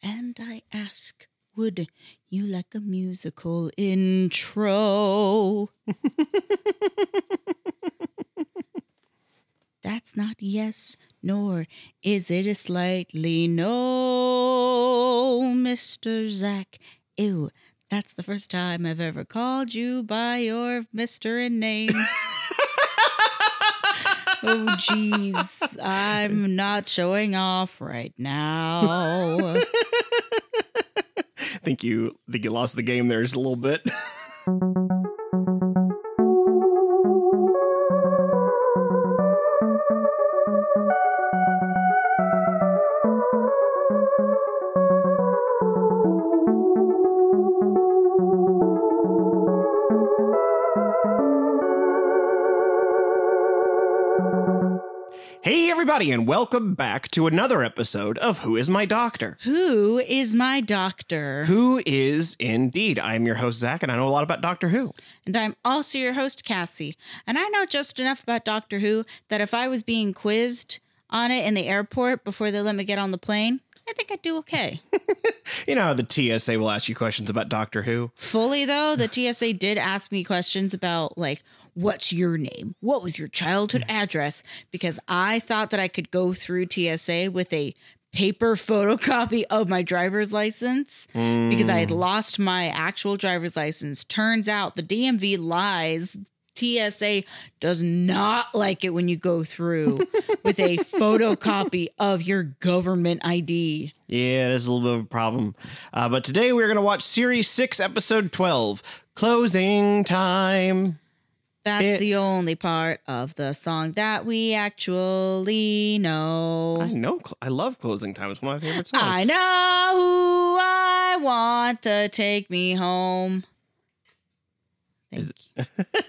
And I ask, would you like a musical intro? That's not yes, nor is it a slightly no, Mr. Zach. Ew, that's the first time I've ever called you by your Mr. and name. Oh, jeez, I'm not showing off right now. I think you lost the game there just a little bit. Hey everybody, and welcome back to another episode of Who Is My Doctor? Who is my doctor? Who is indeed. I'm your host, Zach, and I know a lot about Doctor Who. And I'm also your host, Cassie. And I know just enough about Doctor Who that if I was being quizzed on it in the airport before they let me get on the plane, I think I'd do okay. You know how the TSA will ask you questions about Doctor Who? Fully, though, the TSA did ask me questions about, like, what's your name? What was your childhood address? Because I thought that I could go through TSA with a paper photocopy of my driver's license because I had lost my actual driver's license. Turns out the DMV lies. TSA does not like it when you go through with a photocopy of your government ID. Yeah, that's a little bit of a problem. But today we're going to watch Series 6, Episode 12, Closing Time. That's the only part of the song that we actually know. I know. I love Closing Time. It's one of my favorite songs. I know who I want to take me home. Thank you.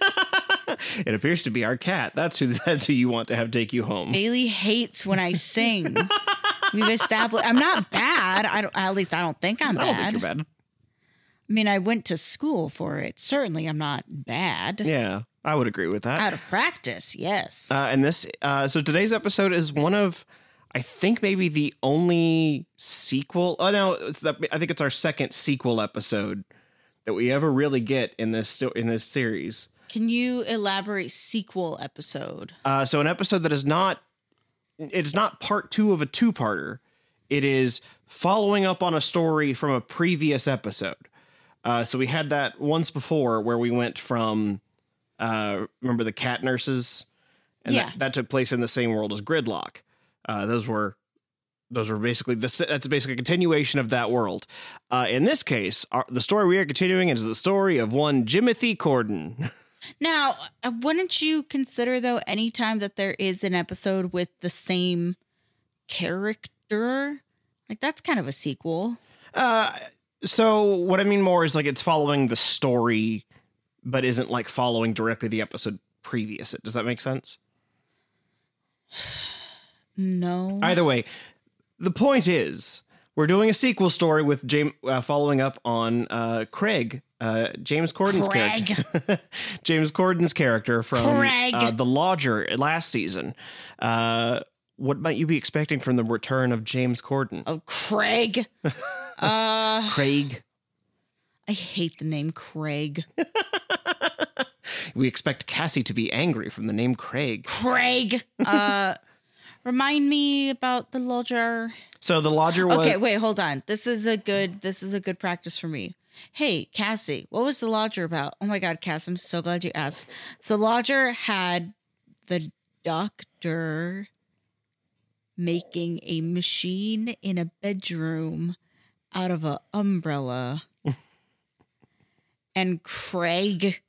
It appears to be our cat. That's who you want to have take you home. Bailey hates when I sing. We've established I'm not bad. At least I don't think I'm bad. I don't think you're bad. I mean, I went to school for it. Certainly, I'm not bad. Yeah, I would agree with that. Out of practice, yes. So today's episode is one of, I think maybe the only sequel. Oh no, I think it's our second sequel episode that we ever really get in this series. Can you elaborate sequel episode? So an episode that is not, it's not part two of a two-parter. It is following up on a story from a previous episode. So we had that once before where we went from, remember the cat nurses? And yeah. that took place in the same world as Gridlock. Those were basically, that's basically a continuation of that world. In this case, the story we are continuing is the story of one Jimothy Corden. Now, wouldn't you consider, though, any time that there is an episode with the same character, like that's kind of a sequel? So what I mean more is like it's following the story, but isn't like following directly the episode previous. Does that make sense? No. Either way, the point is we're doing a sequel story with James following up on Craig. James Corden's character. James Corden's character from The Lodger last season. What might you be expecting from the return of James Corden? Oh, Craig. Craig. I hate the name Craig. We expect Cassie to be angry from the name Craig. Craig. Remind me about The Lodger. So The Lodger was... Okay, wait, hold on. This is a good practice for me. Hey, Cassie, what was The Lodger about? Oh my God, Cass, I'm so glad you asked. So Lodger had the doctor making a machine in a bedroom out of an umbrella. And Craig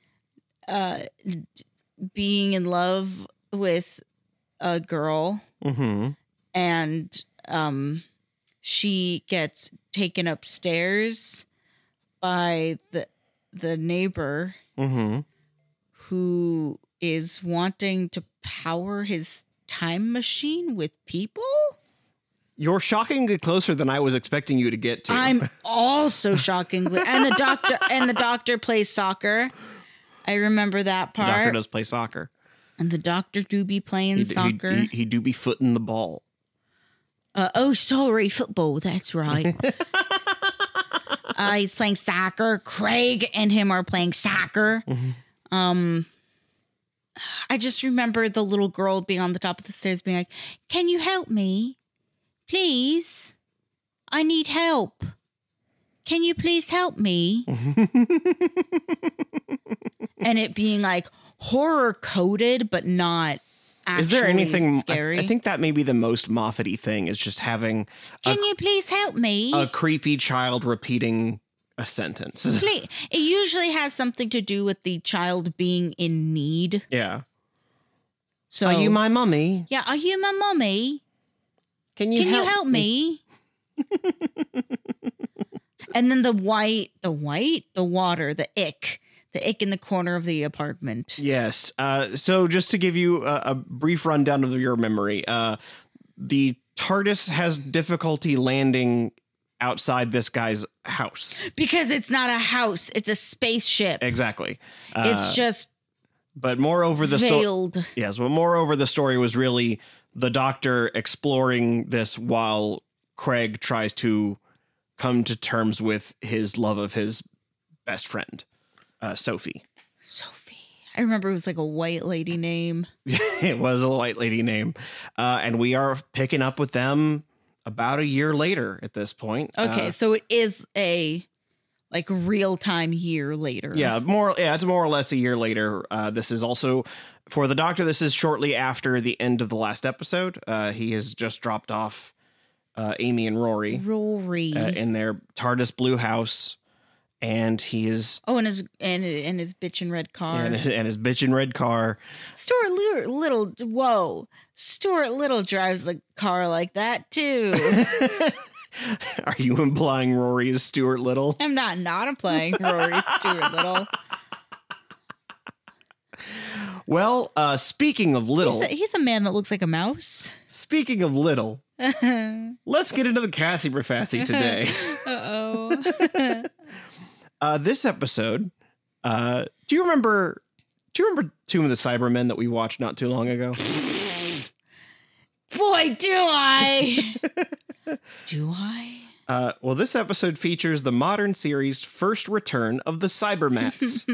being in love with a girl. Mm-hmm. And she gets taken upstairs by the neighbor mm-hmm. who is wanting to power his time machine with people. You're shockingly closer than I was expecting you to get to. I'm also shockingly, and the doctor plays soccer. I remember that part. The doctor does play soccer, and the doctor do be playing soccer. He do be footing the ball. Sorry, football. That's right. He's playing soccer. Craig and him are playing soccer. I just remember the little girl being on the top of the stairs being like, "Can you help me? Please? I need help. Can you please help me?" And it being like horror coded, but not actually Is there anything scary. I think that may be the most Moffat-y thing is just having Can you please help me? a creepy child repeating a sentence. Please. It usually has something to do with the child being in need. Yeah. So, Are you my mummy? Yeah, are you my mommy? Can you help me? And then the water, the ick in the corner of the apartment. Yes. So just to give you a brief rundown of your memory, the TARDIS has difficulty landing outside this guy's house. Because it's not a house, it's a spaceship. Exactly. It's just but moreover the veiled. Yes, but moreover the story was really the Doctor exploring this while Craig tries to come to terms with his love of his best friend, Sophie. I remember it was like a white lady name. It was a white lady name. And we are picking up with them about a year later at this point. Okay, so it is a like real-time year later. Yeah, it's more or less a year later. This is also, for the Doctor, this is shortly after the end of the last episode. He has just dropped off Amy and Rory in their TARDIS blue house, and he is and his bitchin' red car and his bitchin' red car. Stuart Little drives a car like that too. Are you implying Rory is Stuart Little? I'm not implying Rory is Stuart Little. Well, speaking of Little, he's a man that looks like a mouse. Speaking of Little, let's get into the Cassie Profassi today. This episode, do you remember Tomb of the Cybermen that we watched not too long ago? Boy, do I! Do I? Well, this episode features the modern series' first return of the Cybermats.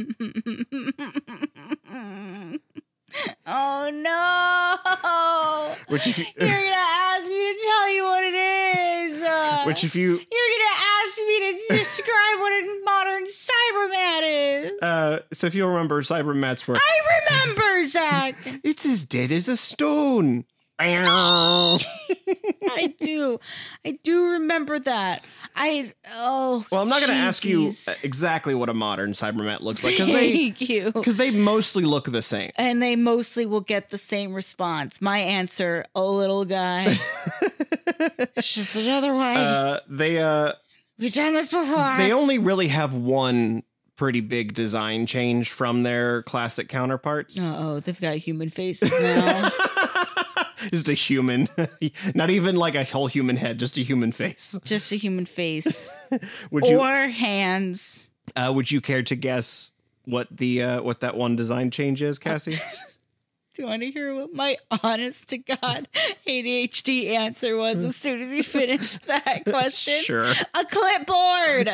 Oh no! Which if you're gonna ask me to tell you what it is. You're gonna ask me to describe what a modern Cybermat is. So if you remember, Cybermats were. I remember, Zach. It's as dead as a stone. I do remember that. Well, I'm not going to ask you exactly what a modern Cybermat looks like because they mostly look the same, and they mostly will get the same response. My answer: a little guy. It's just another way. We've done this before. They only really have one pretty big design change from their classic counterparts. They've got human faces now. Just a human, not even like a whole human head, just a human face. Just a human face. Or hands. Would you care to guess what that one design change is, Cassie? Do you want to hear what my honest to God ADHD answer was as soon as he finished that question? Sure. A clipboard.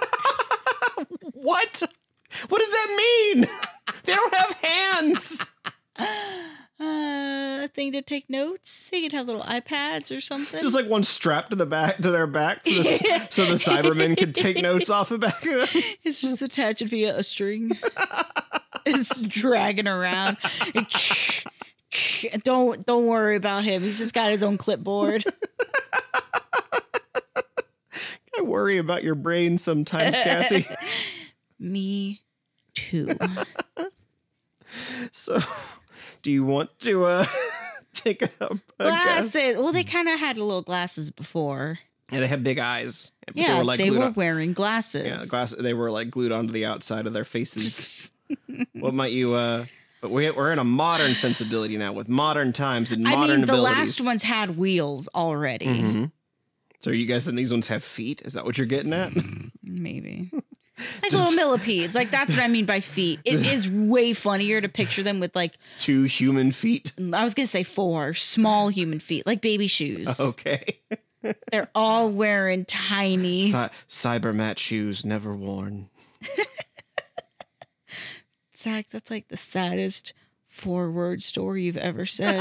What? What does that mean? They don't have hands. A thing to take notes. They could have little iPads or something. Just like one strapped to their back, so the Cybermen could take notes off the back of them. It's just attached via a string. It's dragging around. Don't worry about him. He's just got his own clipboard. I worry about your brain sometimes, Cassie. Me too. So, do you want to take a glasses? Guess? Well, they kind of had little glasses before. Yeah, they had big eyes. Yeah, they were wearing glasses. Yeah, glasses. They were like glued onto the outside of their faces. What might you? But we're in a modern sensibility now with modern times and modern abilities. The last ones had wheels already. Mm-hmm. So are you guys saying these ones have feet? Is that what you're getting at? Maybe. Like little millipedes. Like that's what I mean by feet. It is way funnier to picture them with like 2 human feet. I was going to say 4 small human feet, like baby shoes. Okay. They're all wearing tiny Cybermat shoes never worn. Zach, that's like the saddest 4-word story you've ever said.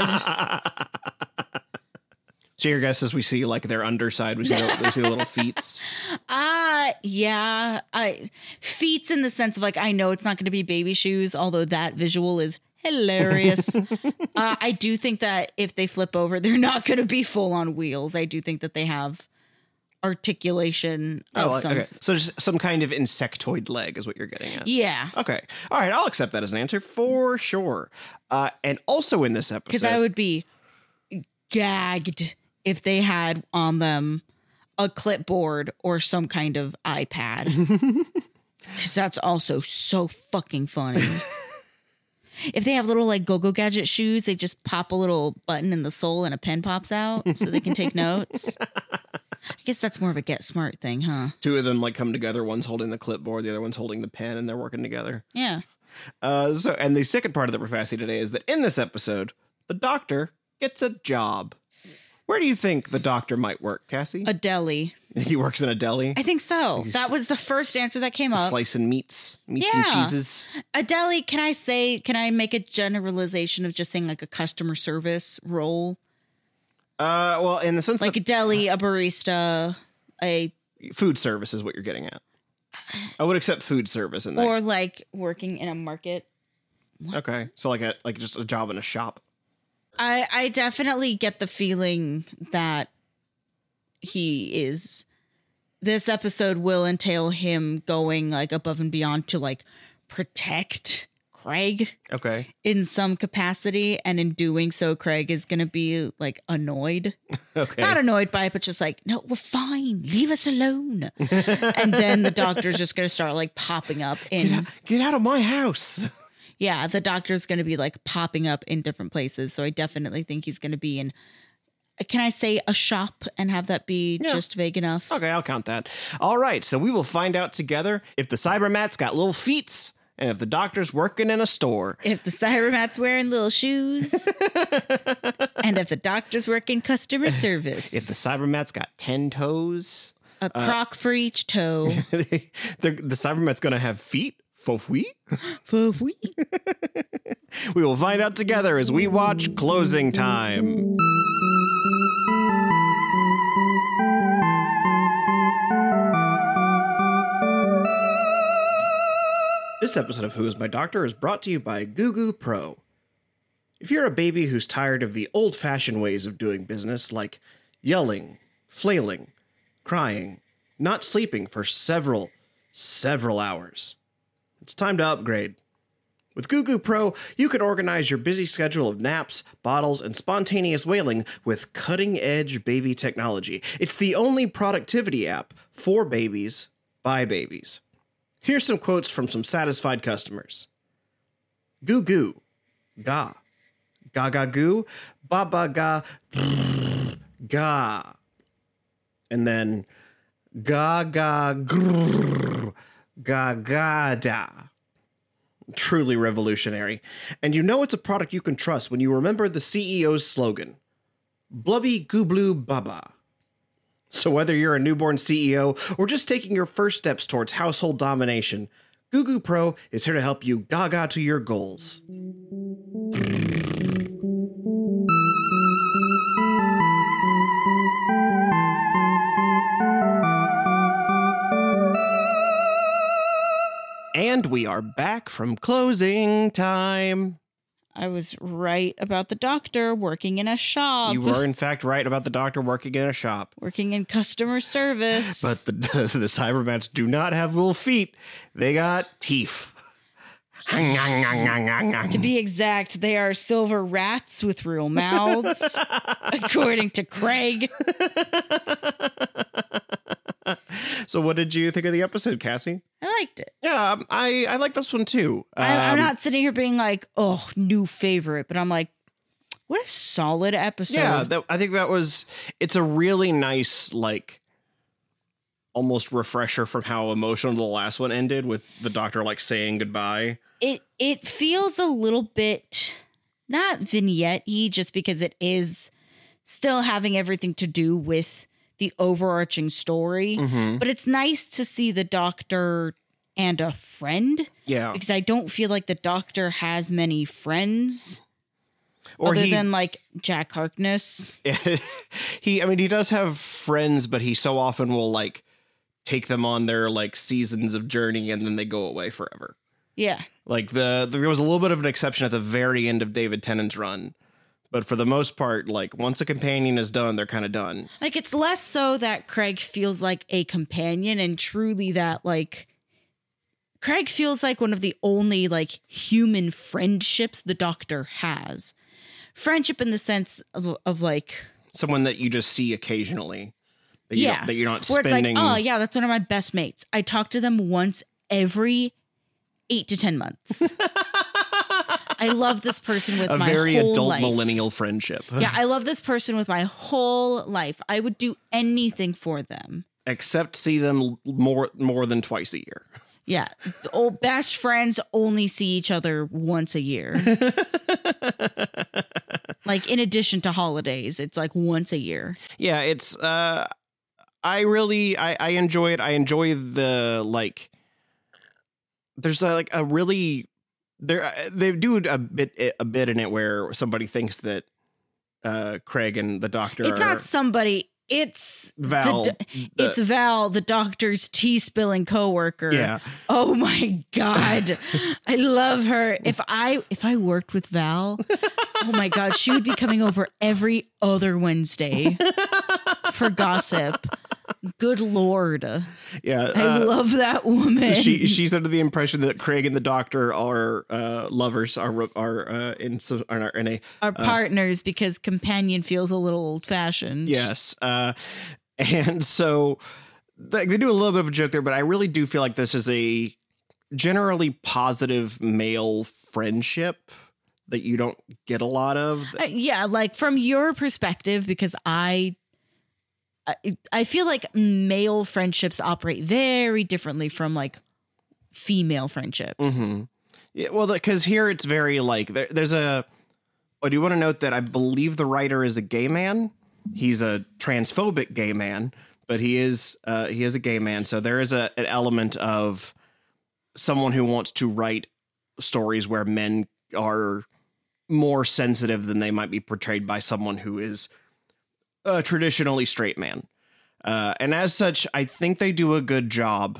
So your guess is we see like their underside, we see the little feets. Yeah. Feets in the sense of like, I know it's not going to be baby shoes, although that visual is hilarious. I do think that if they flip over, they're not going to be full on wheels. I do think that they have articulation of some. Okay. So just some kind of insectoid leg is what you're getting at. Yeah. Okay. All right. I'll accept that as an answer for sure. And also in this episode, because I would be gagged if they had on them a clipboard or some kind of iPad. Because that's also so fucking funny. If they have little like go-go gadget shoes, they just pop a little button in the sole and a pen pops out so they can take notes. I guess that's more of a get smart thing, huh? 2 of them like come together. One's holding the clipboard, the other one's holding the pen, and they're working together. Yeah. And the second part of the prophecy today is that in this episode, the doctor gets a job. Where do you think the doctor might work, Cassie? A deli. He works in a deli? I think so. That was the first answer that came up. Slicing meats and cheeses. A deli, can I make a generalization of just saying like a customer service role? Well, in the sense like that a deli, a barista, a food service is what you're getting at. I would accept food service in that. Or like working in a market. Okay. So like just a job in a shop. I definitely get the feeling that this episode will entail him going like above and beyond to like protect Craig. Okay. In some capacity. And in doing so, Craig is going to be like annoyed. Okay. Not annoyed by it, but just like, no, we're fine. Leave us alone. And then the doctor's just going to start like popping up in. Get out of my house. Yeah, the doctor's going to be like popping up in different places. So I definitely think he's going to be in, can I say a shop and have that be just vague enough? Okay, I'll count that. All right, so we will find out together if the Cybermat's got little feet and if the doctor's working in a store. If the Cybermat's wearing little shoes and if the doctor's working customer service. If the Cybermat's got 10 toes. A crock for each toe. The Cybermat's going to have feet. Faux-oui? Faux-oui. We will find out together as we watch Closing Time. This episode of Who is My Doctor is brought to you by Goo Pro. If you're a baby who's tired of the old-fashioned ways of doing business, like yelling, flailing, crying, not sleeping for several hours, it's time to upgrade. With Goo Pro, you can organize your busy schedule of naps, bottles, and spontaneous wailing with cutting-edge baby technology. It's the only productivity app for babies by babies. Here's some quotes from some satisfied customers. Goo goo, ga. Ga ga goo, ba ba ga, ga. And then ga ga grrr, ga ga da. Truly revolutionary. And you know it's a product you can trust when you remember the CEO's slogan, Blubby Gooblu Baba. So whether you're a newborn CEO or just taking your first steps towards household domination, Goo Pro is here to help you gaga to your goals. And we are back from Closing Time. I was right about the doctor working in a shop. You were, in fact, right about the doctor working in a shop. Working in customer service. But the Cybermats do not have little feet. They got teeth. To be exact, they are silver rats with real mouths, according to Craig. So what did you think of the episode, Cassie? I liked it. Yeah, I like this one too. I'm not sitting here being like, oh, new favorite, but I'm like, what a solid episode. Yeah, I think it's a really nice, like, almost refresher from how emotional the last one ended with the doctor like saying goodbye. It feels a little bit not vignette-y just because it is still having everything to do with the overarching story. Mm-hmm. But it's nice to see the doctor and a friend. Yeah. Because I don't feel like the doctor has many friends. Other than like Jack Harkness. He does have friends, but he so often will like take them on their like seasons of journey and then they go away forever. Yeah. Like there was a little bit of an exception at the very end of David Tennant's run. But for the most part, like once a companion is done, they're kind of done. Like it's less so that Craig feels like a companion and truly that like Craig feels like one of the only like human friendships the doctor has. Friendship in the sense of like someone that you just see occasionally. That you're not where spending. It's like, oh yeah, that's one of my best mates. I talk to them once every 8 to 10 months. I love this person with my whole life. A very adult millennial friendship. Yeah, I love this person with my whole life. I would do anything for them. Except see them more than twice a year. Yeah. The old best friends only see each other once a year. Like in addition to holidays, it's like once a year. Yeah, it's I enjoy it. I enjoy the like there's like a really they do a bit in it where somebody thinks that Craig and the doctor It's not somebody. It's Val. It's Val, the doctor's tea spilling coworker. Yeah. Oh my God, I love her. If I worked with Val, oh my God, she would be coming over every other Wednesday for gossip. Good Lord. Yeah. I love that woman. She's under the impression that Craig and the doctor are lovers, are partners because companion feels a little old fashioned. Yes. And so they do a little bit of a joke there, but I really do feel like this is a generally positive male friendship that you don't get a lot of. Yeah. Like from your perspective, because I feel like male friendships operate very differently from like female friendships. Mm-hmm. Yeah, well, because here it's very like there's a. I do want to note that I believe the writer is a gay man. He's a transphobic gay man, but he is a gay man. So there is an element of someone who wants to write stories where men are more sensitive than they might be portrayed by someone who is a traditionally straight man. And as such, I think they do a good job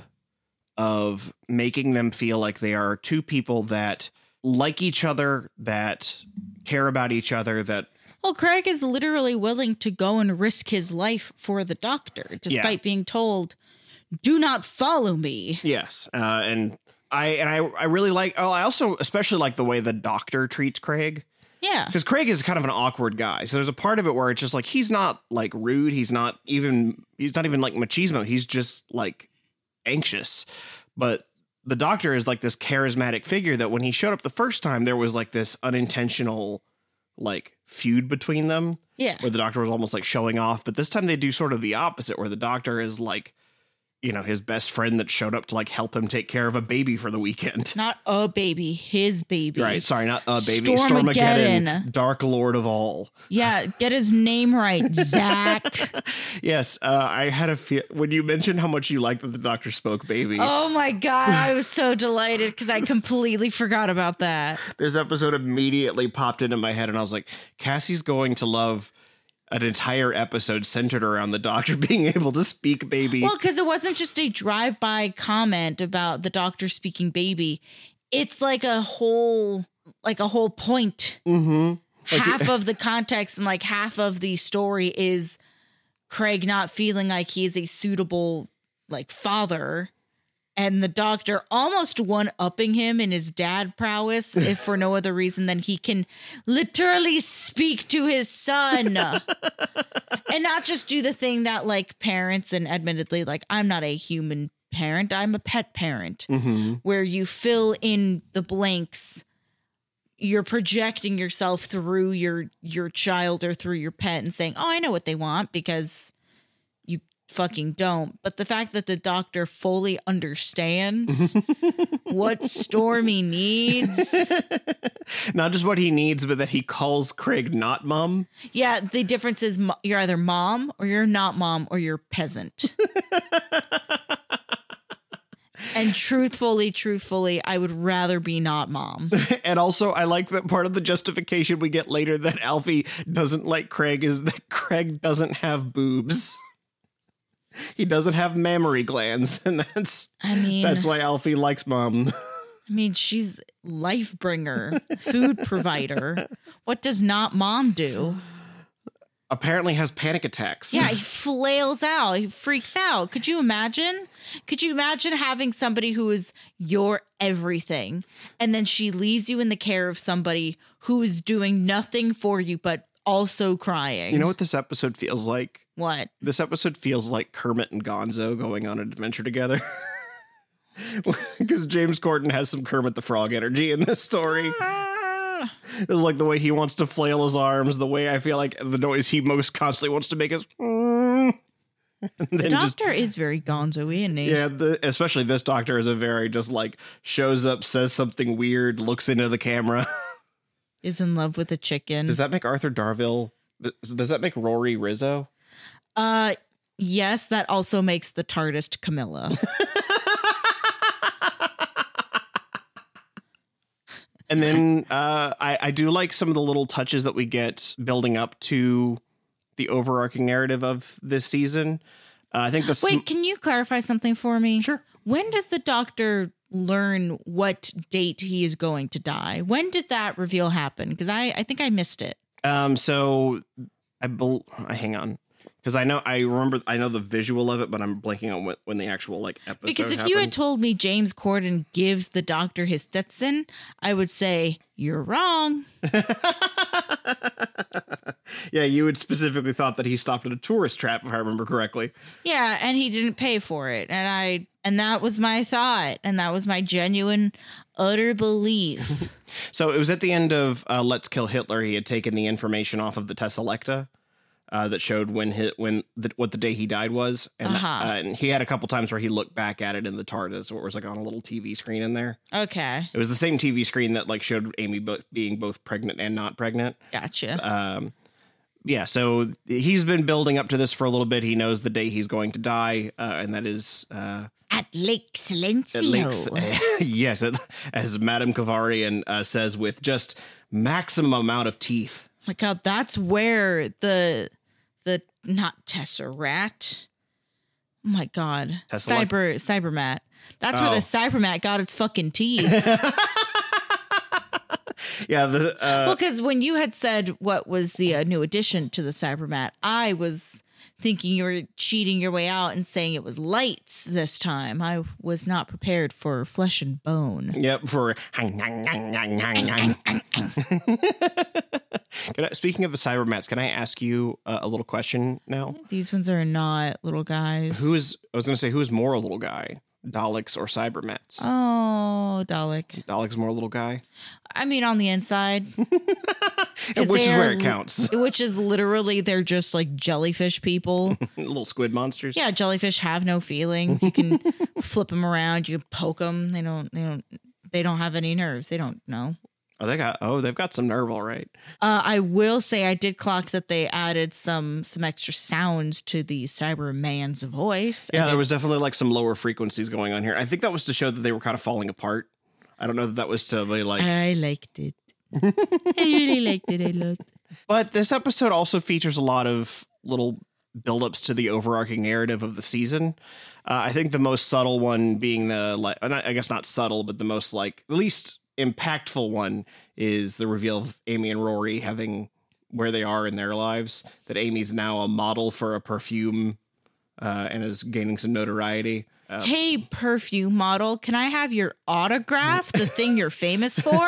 of making them feel like they are two people that like each other, that care about each other, that... Well, Craig is literally willing to go and risk his life for the doctor, despite being told, do not follow me. Yes. And I really like... Oh, I also especially like the way the doctor treats Craig. Yeah. Because Craig is kind of an awkward guy. So there's a part of it where it's just like, he's not like rude. He's not even like machismo. He's just like anxious. But the doctor is like this charismatic figure that when he showed up the first time, there was like this unintentional like feud between them. Yeah. Where the doctor was almost like showing off. But this time they do sort of the opposite, where the doctor is like, you know, his best friend that showed up to like help him take care of a baby for the weekend. Not a baby, his baby. Right. Sorry, not a baby. Stormageddon. Dark Lord of all. Yeah. Get his name right, Zach. Yes. I had a feel when you mentioned how much you liked that the doctor spoke baby. Oh my God. I was so delighted because I completely forgot about that. This episode immediately popped into my head and I was like, Cassie's going to love an entire episode centered around the doctor being able to speak baby. Well, because it wasn't just a drive-by comment about the doctor speaking baby. It's like a whole point. Mm-hmm. Half of the context and like half of the story is Craig not feeling like he is a suitable like father. And the doctor almost one-upping him in his dad prowess, if for no other reason than he can literally speak to his son. And not just do the thing that, like, parents, and admittedly, like, I'm not a human parent, I'm a pet parent, where you fill in the blanks. You're projecting yourself through your child or through your pet and saying, oh, I know what they want because you fucking don't. But the fact that the doctor fully understands what Stormy needs. Not just what he needs, but that he calls Craig not mom. Yeah, the difference is you're either mom or you're not mom or you're peasant. And truthfully, I would rather be not mom. And also, I like that part of the justification we get later that Alfie doesn't like Craig is that Craig doesn't have boobs. He doesn't have mammary glands, and that's why Alfie likes mom. I mean, she's life bringer, food provider. What does not mom do? Apparently has panic attacks. Yeah, he flails out. He freaks out. Could you imagine? Could you imagine having somebody who is your everything and then she leaves you in the care of somebody who is doing nothing for you but also crying? You know what this episode feels like? What? This episode feels like Kermit and Gonzo going on an adventure together. Because James Corden has some Kermit the Frog energy in this story. It's like the way he wants to flail his arms, the way I feel like the noise he most constantly wants to make is. The doctor is very gonzo-y, isn't he? Yeah, especially this doctor is a very just like shows up, says something weird, looks into the camera. Is in love with a chicken. Does that make Arthur Darvill? Does that make Rory Rizzo? Yes, that also makes the TARDIS Camilla. And then I do like some of the little touches that we get building up to the overarching narrative of this season. I think the Wait, can you clarify something for me? Sure. When does the doctor learn what date he is going to die? When did that reveal happen? Because I think I missed it. So hang on. Because I know the visual of it, but I'm blanking on when the actual like episode. Because if happened. you had told me James Corden gives the doctor his Stetson, I would say you're wrong. Yeah, you had specifically thought that he stopped at a tourist trap, if I remember correctly. Yeah, and he didn't pay for it, and that was my thought, and that was my genuine, utter belief. So it was at the end of Let's Kill Hitler. He had taken the information off of the Tesselecta. That showed what the day he died was. And, and he had a couple times where he looked back at it in the TARDIS, or it was like on a little TV screen in there. Okay. It was the same TV screen that like showed Amy being both pregnant and not pregnant. Gotcha. Yeah, so he's been building up to this for a little bit. He knows the day he's going to die, and that is... at Lake Silencio. Yes, as Madame Kavarian says, with just maximum amount of teeth. My God, that's where the not Tesseract. Oh my God, Cybermat. That's where the Cybermat got its fucking teeth. Yeah, well, because when you had said what was the new addition to the Cybermat, I was thinking you were cheating your way out and saying it was lights this time. I was not prepared for flesh and bone. Yep, for speaking of the Cybermats, can I ask you a little question now? These ones are not little guys. I was going to say, who is more a little guy? Daleks or Cybermats? Oh, Dalek. Dalek's more a little guy? I mean, on the inside. And which is where it counts. Which is literally, they're just like jellyfish people. Little squid monsters. Yeah, jellyfish have no feelings. You can flip them around. You can poke them. They don't have any nerves. They don't know. They've got some nerve, all right. I will say I did clock that they added some extra sounds to the Cyberman's voice. Yeah, there was definitely like some lower frequencies going on here. I think that was to show that they were kind of falling apart. I don't know that was to be like... I liked it. I really liked it a lot. But this episode also features a lot of little buildups to the overarching narrative of the season. I think the most subtle one being I guess not subtle, but the most like the least impactful one is the reveal of Amy and Rory having where they are in their lives, that Amy's now a model for a perfume and is gaining some notoriety. Hey, perfume model, can I have your autograph? The thing you're famous for?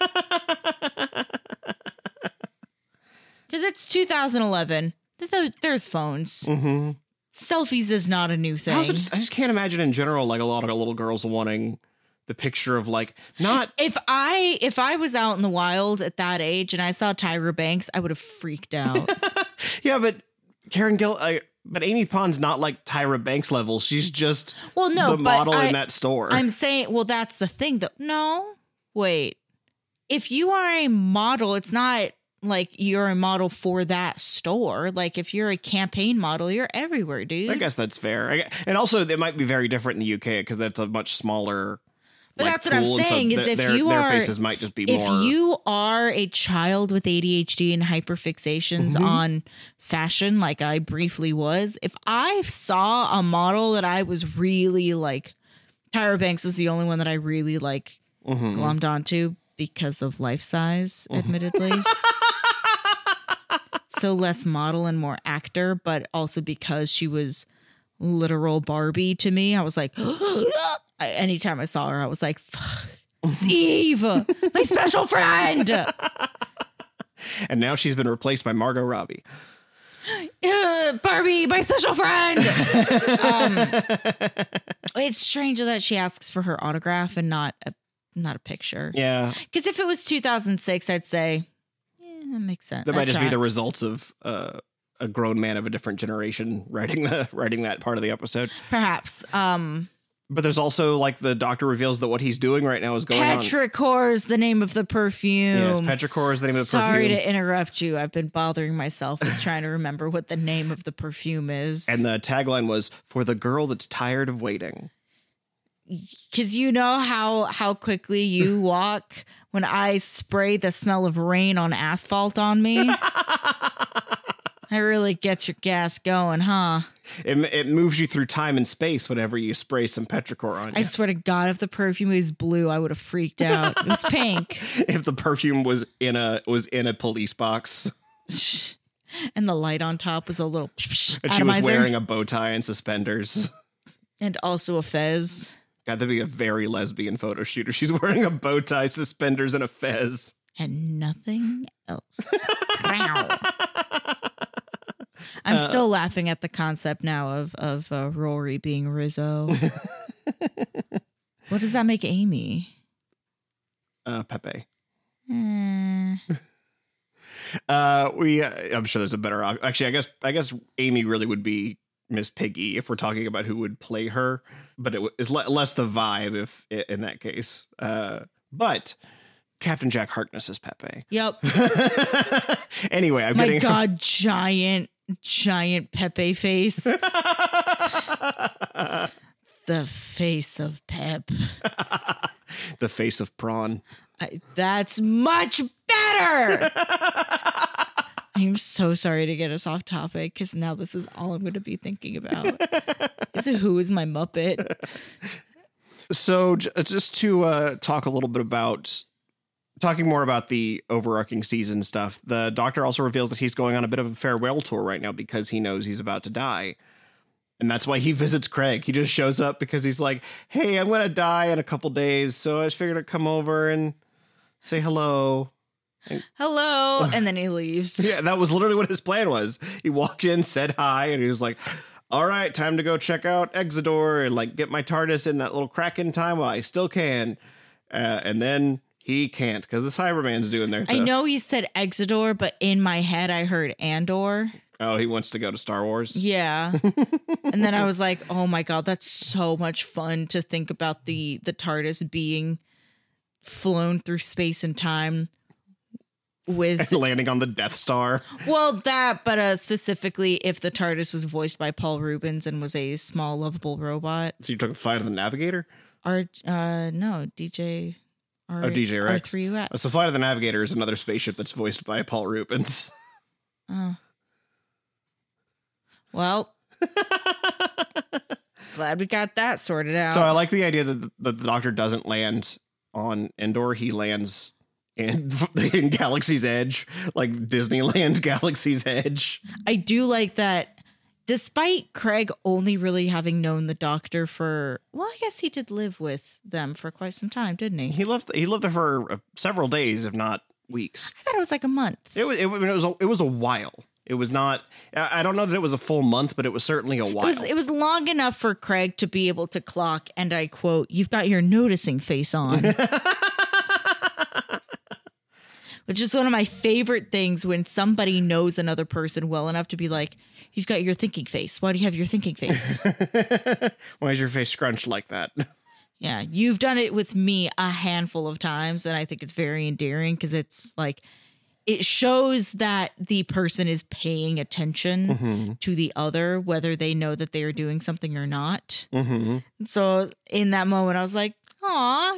Because it's 2011. There's phones. Mm-hmm. Selfies is not a new thing. I just can't imagine in general, like a lot of little girls wanting the picture of like not. If I was out in the wild at that age and I saw Tyra Banks, I would have freaked out. Yeah, but Karen But Amy Pond's not like Tyra Banks level. She's just the model in that store. I'm saying, well, that's the thing though. No, wait. If you are a model, it's not like you're a model for that store. Like if you're a campaign model, you're everywhere, dude. I guess that's fair. And also it might be very different in the UK because that's a much smaller. But that's what I'm saying is if their faces might just be if more. If you are a child with ADHD and hyperfixations on fashion, like I briefly was, if I saw a model that I was really like, Tyra Banks was the only one that I really like glommed onto because of life size, admittedly. So less model and more actor, but also because she was literal Barbie to me. I was like, anytime I saw her, I was like, fuck, it's Eve, my special friend. And now she's been replaced by Margot Robbie. Barbie, my special friend. It's strange that she asks for her autograph and not a picture. Yeah. Because if it was 2006, I'd say, that makes sense. That might just be the results of a grown man of a different generation writing that part of the episode. Perhaps. But there's also like the doctor reveals that what he's doing right now is going on. Petrichor is the name of the perfume. Yes, Petrichor is the name of the perfume. Sorry to interrupt you. I've been bothering myself with trying to remember what the name of the perfume is. And the tagline was, for the girl that's tired of waiting. Because you know how quickly you walk when I spray the smell of rain on asphalt on me. That really gets your gas going, huh? It moves you through time and space whenever you spray some Petrichor on you. I swear to God, if the perfume was blue, I would have freaked out. It was pink. If the perfume was in a police box. And the light on top was a little and she was wearing a bow tie and suspenders. And also a fez. God, that'd be a very lesbian photo shoot if she's wearing a bow tie, suspenders, and a fez. And nothing else. I'm still laughing at the concept now of Rory being Rizzo. What does that make Amy? Pepe. Eh. I'm sure there's a better. Actually, I guess Amy really would be Miss Piggy if we're talking about who would play her, but it's less the vibe if in that case. But Captain Jack Harkness is Pepe. Yep. Anyway, I'm getting... My God, giant Pepe face. The face of Pep. The face of Prawn. That's much better. I'm so sorry to get us off topic because now this is all I'm going to be thinking about. Who is my Muppet? So just to talk a little bit about talking more about the overarching season stuff, the doctor also reveals that he's going on a bit of a farewell tour right now because he knows he's about to die. And that's why he visits Craig. He just shows up because he's like, hey, I'm going to die in a couple days. So I just figured I'd come over and say hello. Hello. And then he leaves. Yeah, that was literally what his plan was. He walked in, said hi, and he was like, all right, time to go check out Exodore and like get my TARDIS in that little crack in time while I still can. And then he can't because the Cyberman's doing their thing. I know he said Exodore, but in my head I heard Andor. Oh, he wants to go to Star Wars? Yeah. And then I was like, oh my God, that's so much fun to think about the TARDIS being flown through space and time with landing on the Death Star. Well, that, but specifically if the TARDIS was voiced by Paul Rubens and was a small, lovable robot. So you took a Flight of the Navigator? No, DJ. DJ Rex. R3UX. So Flight of the Navigator is another spaceship that's voiced by Paul Rubens. Oh. Well, glad we got that sorted out. So I like the idea that the Doctor doesn't land on Endor. He lands in Galaxy's Edge, like Disneyland Galaxy's Edge. I do like that. Despite Craig only really having known the Doctor for, well, I guess he did live with them for quite some time, didn't he? He lived there for several days, if not weeks. I thought it was like a month. It was a while. It was not. I don't know that it was a full month, but it was certainly a while. It was long enough for Craig to be able to clock, and I quote, "You've got your noticing face on." which is one of my favorite things when somebody knows another person well enough to be like, you've got your thinking face. Why do you have your thinking face? Why is your face scrunched like that? Yeah, you've done it with me a handful of times, and I think it's very endearing because it's like it shows that the person is paying attention to the other, whether they know that they are doing something or not. So in that moment, I was like, aw.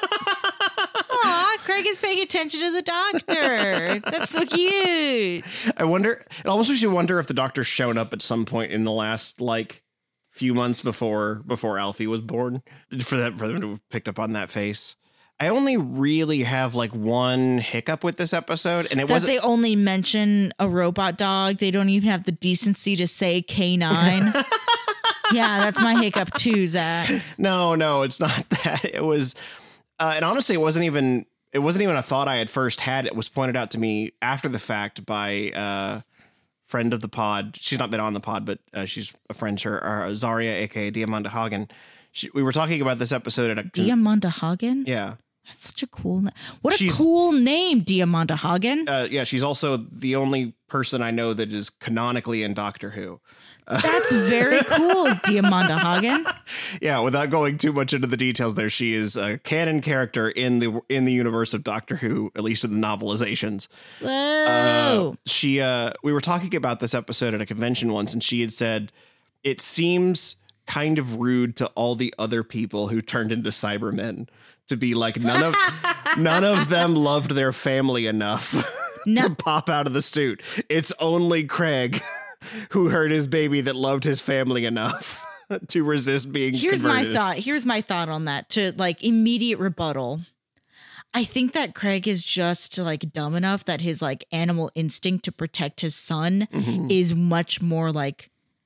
Aw, Craig is paying attention to the doctor. That's so cute. I wonder, it almost makes you wonder if the doctor's shown up at some point in the last, like, few months before Alfie was born, for them to have picked up on that face. I only really have like one hiccup with this episode, and it was they only mention a robot dog. They don't even have the decency to say canine. Yeah, that's my hiccup too, Zach. No, it's not that. It was, and honestly, it wasn't even a thought I had first had. It was pointed out to me after the fact by friend of the pod. She's not been on the pod, but she's a friend, Zarya, aka Diamanda Hagen. We were talking about this episode at a Diamanda Hagen. Yeah. That's such a cool name. What a cool name, Diamanda Hagen. Yeah, she's also the only person I know that is canonically in Doctor Who. That's very cool, Diamanda Hagen. Yeah, without going too much into the details there, she is a canon character in the universe of Doctor Who, at least in the novelizations. Whoa. We were talking about this episode at a convention once, and she had said, it seems kind of rude to all the other people who turned into Cybermen to be like, none of them loved their family enough to pop out of the suit. It's only Craig who hurt his baby that loved his family enough to resist being converted. Here's my thought on that, to like immediate rebuttal. I think that Craig is just like dumb enough that his like animal instinct to protect his son is much more like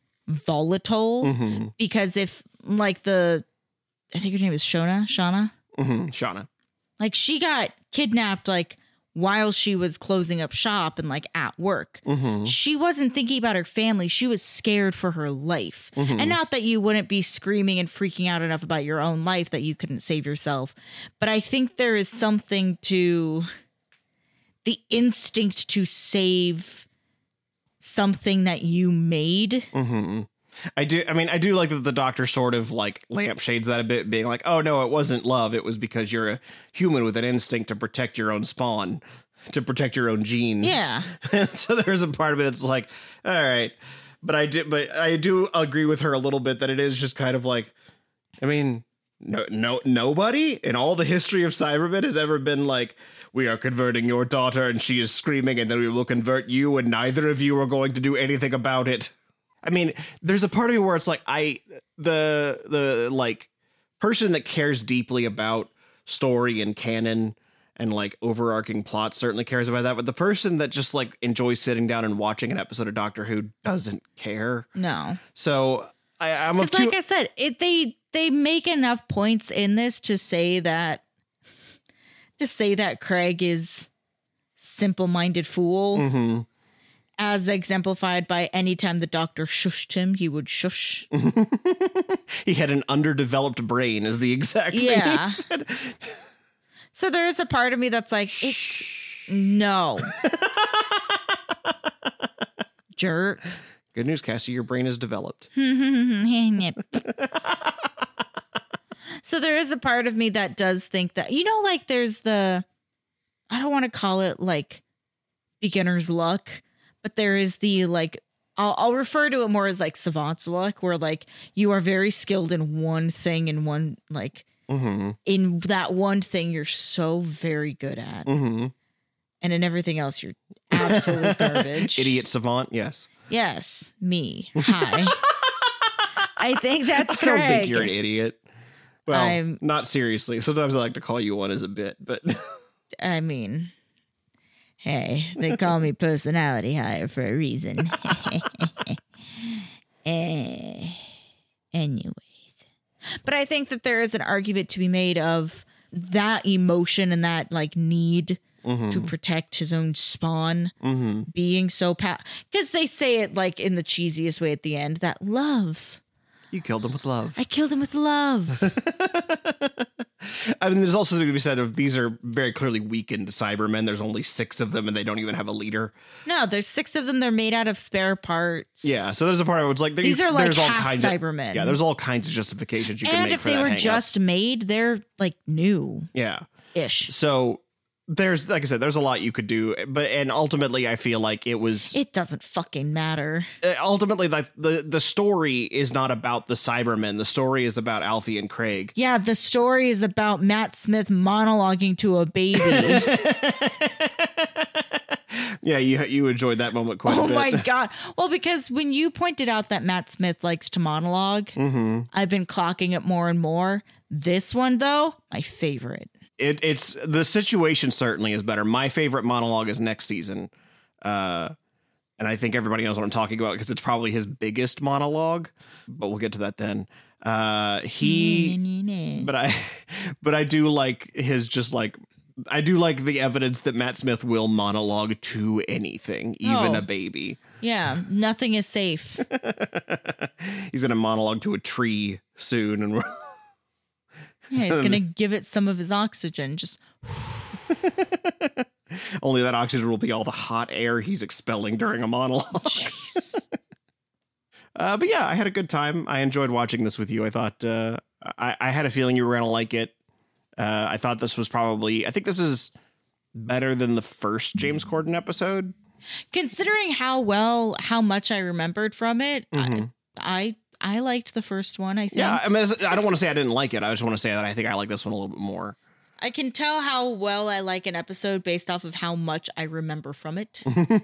volatile, because if like I think her name is Shauna. Shauna. Like she got kidnapped like while she was closing up shop and like at work. She wasn't thinking about her family. She was scared for her life. And not that you wouldn't be screaming and freaking out enough about your own life that you couldn't save yourself. But I think there is something to the instinct to save something that you made. I do like that the doctor sort of like lampshades that a bit, being like, oh no, it wasn't love. It was because you're a human with an instinct to protect your own spawn, to protect your own genes. Yeah. So there's a part of it that's like, all right. But I do agree with her a little bit that it is just kind of like, I mean, nobody in all the history of Cybermen has ever been like, we are converting your daughter and she is screaming, and then we will convert you and neither of you are going to do anything about it. I mean, there's a part of me where it's like the like person that cares deeply about story and canon and like overarching plot certainly cares about that. But the person that just like enjoys sitting down and watching an episode of Doctor Who doesn't care. No. So I'm of like I said, they make enough points in this to say that Craig is simple-minded fool. As exemplified by any time the doctor shushed him, he would shush. He had an underdeveloped brain, is the exact thing he said. So there is a part of me that's like, no. Jerk. Good news, Cassie, your brain is developed. So there is a part of me that does think that, like there's I don't want to call it like beginner's luck, but there is the like, I'll refer to it more as like savant's luck, where like you are very skilled in one thing and one like in that one thing you're so very good at. And in everything else, you're absolute garbage. Idiot savant. Yes. Yes. Me. Hi. I think that's Craig. I don't think you're an idiot. Well, not seriously. Sometimes I like to call you one as a bit, but I mean, hey, they call me personality hire for a reason. Anyways. But I think that there is an argument to be made of that emotion and that like need to protect his own spawn being so because they say it like in the cheesiest way at the end, that love. You killed him with love. I killed him with love. I mean, there's also to be said of these are very clearly weakened Cybermen. There's only 6 of them, and they don't even have a leader. No, there's 6 of them. They're made out of spare parts. Yeah, so there's a part of it's like these are like there's half Cybermen. Yeah, there's all kinds of justifications you can and make if for they that were hang-up. just made, they're like new. Yeah. Ish. So there's, like I said, there's a lot you could do, and ultimately I feel like it doesn't fucking matter. Ultimately, like the story is not about the Cybermen. The story is about Alfie and Craig. Yeah, the story is about Matt Smith monologuing to a baby. Yeah, you enjoyed that moment quite a bit. Oh my God. Well, because when you pointed out that Matt Smith likes to monologue, I've been clocking it more and more. This one, though, my favorite. It's the situation certainly is better. My favorite monologue is next season. And I think everybody knows what I'm talking about because it's probably his biggest monologue, but we'll get to that then. But I do like his just like, I do like the evidence that Matt Smith will monologue to anything, even a baby. Yeah, nothing is safe. He's going to monologue to a tree soon. And yeah, he's going to give it some of his oxygen. Just only that oxygen will be all the hot air he's expelling during a monologue. Jeez. But yeah, I had a good time. I enjoyed watching this with you. I thought I had a feeling you were going to like it. I thought this was I think this is better than the first James Corden episode. Considering how much I remembered from it, I liked the first one, I think. Yeah, I mean, I don't want to say I didn't like it. I just want to say that I think I like this one a little bit more. I can tell how well I like an episode based off of how much I remember from it.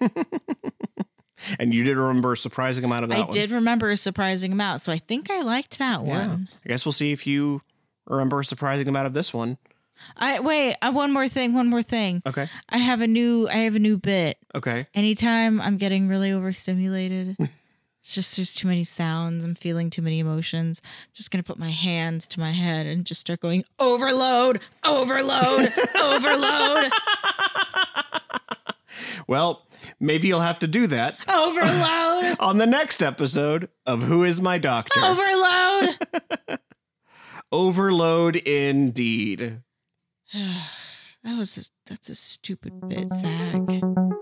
And you did remember a surprising amount of that one. I did remember a surprising amount, so I think I liked that one. I guess we'll see if you remember a surprising amount of this one. One more thing. Okay. I have a new bit. Okay. Anytime I'm getting really overstimulated, it's just there's too many sounds, I'm feeling too many emotions. I'm just gonna put my hands to my head and just start going overload, overload, overload. Well, maybe you'll have to do that. Overload. On the next episode of Who Is My Doctor? Overload. Overload indeed. That's a stupid bit, Zach.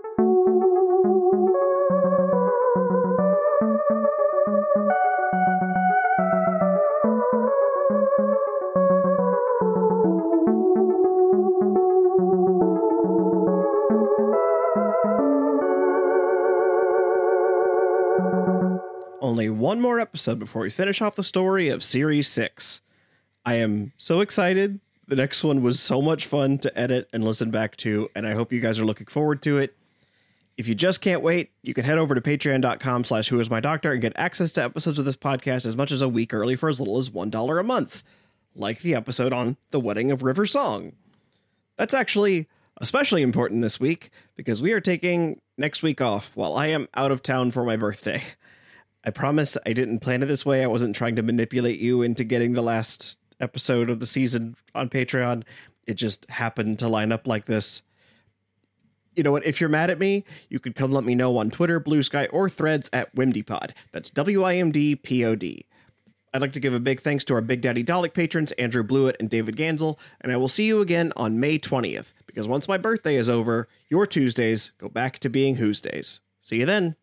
Only one more episode before we finish off the story of Series 6. I am so excited. The next one was so much fun to edit and listen back to, and I hope you guys are looking forward to it. If you just can't wait, you can head over to patreon.com/whoismydoctor and get access to episodes of this podcast as much as a week early for as little as $1 a month, like the episode on the wedding of River Song. That's actually especially important this week because we are taking next week off while I am out of town for my birthday. I promise I didn't plan it this way. I wasn't trying to manipulate you into getting the last episode of the season on Patreon. It just happened to line up like this. You know what? If you're mad at me, you could come let me know on Twitter, Blue Sky, or Threads at WimDpod. That's WIMDPOD. I'd like to give a big thanks to our Big Daddy Dalek patrons, Andrew Blewett and David Gansel, and I will see you again on May 20th, because once my birthday is over, your Tuesdays go back to being Who's Days. See you then.